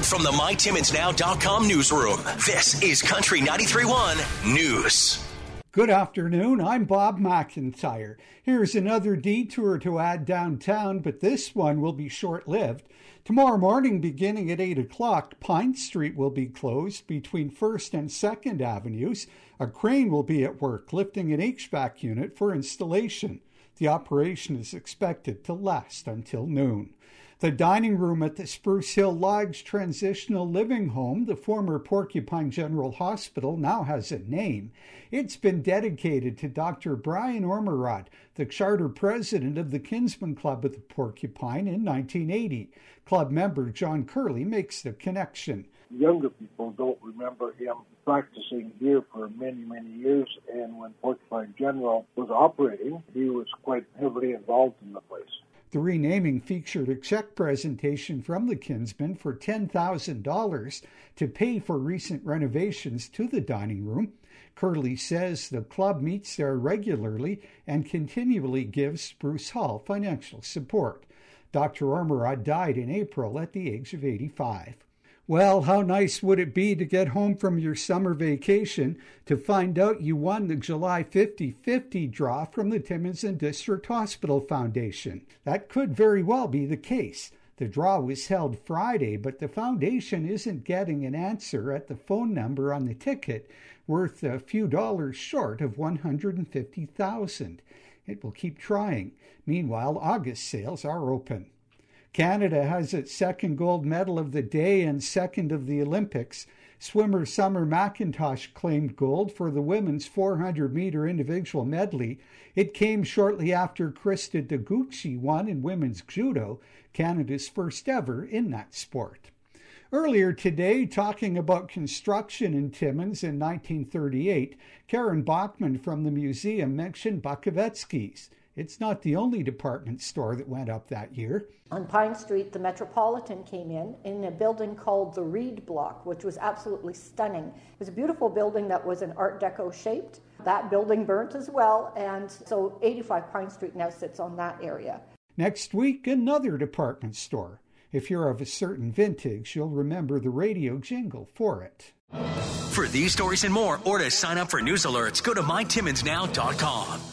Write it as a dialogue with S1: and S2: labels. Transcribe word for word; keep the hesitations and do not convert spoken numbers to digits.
S1: from the my timmins now dot com newsroom, this is Country ninety-three point one News.
S2: Good afternoon, I'm Bob McIntyre. Here's another detour to add downtown, but this one will be short-lived. Tomorrow morning, beginning at eight o'clock, Pine Street will be closed between first and second Avenues. A crane will be at work lifting an H V A C unit for installation. The operation is expected to last until noon. The dining room at the Spruce Hill Lodge Transitional Living Home, the former Porcupine General Hospital, now has a name. It's been dedicated to Doctor Brian Ormerod, the charter president of the Kinsman Club of the Porcupine in nineteen eighty. Club member John Curley makes the connection.
S3: Younger people don't remember him practicing here for many, many years, and when Porcupine General was operating, he was quite heavily involved in the place.
S2: The renaming featured a check presentation from the Kinsmen for ten thousand dollars to pay for recent renovations to the dining room. Curley says the club meets there regularly and continually gives Spruce Hall financial support. Doctor Ormerod died in April at the age of eighty-five. Well, how nice would it be to get home from your summer vacation to find out you won the July fifty-fifty draw from the Timmins and District Hospital Foundation? That could very well be the case. The draw was held Friday, but the foundation isn't getting an answer at the phone number on the ticket, worth a few dollars short of one hundred fifty thousand dollars. It will keep trying. Meanwhile, August sales are open. Canada has its second gold medal of the day and second of the Olympics. Swimmer Summer McIntosh claimed gold for the women's four hundred meter individual medley. It came shortly after Krista Deguchi won in women's judo, Canada's first ever in that sport. Earlier today, talking about construction in Timmins in nineteen thirty-eight, Karen Bachman from the museum mentioned Bukovetsky's. It's not the only department store that went up that year.
S4: On Pine Street, the Metropolitan came in in a building called the Reed Block, which was absolutely stunning. It was a beautiful building that was an Art Deco shaped. That building burnt as well, and so eighty-five Pine Street now sits on that area. Next week, another department store. If you're of a certain vintage, you'll remember the radio jingle for it.
S1: For these stories and more, or to sign up for news alerts, go to my timmins now dot com.